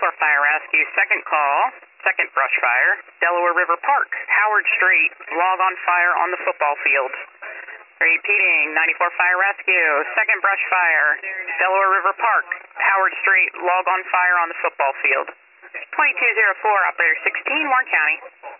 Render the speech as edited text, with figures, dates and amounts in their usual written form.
Fire Rescue, second call, second brush fire, Delaware River Park, Howard Street, log on fire on the football field. Repeating, 94 Fire Rescue, second brush fire, Delaware River Park, Howard Street, log on fire on the football field. 2204, operator 16, Warren County.